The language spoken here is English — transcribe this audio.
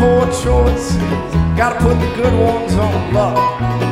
poor choices. Gotta put the good ones on luck.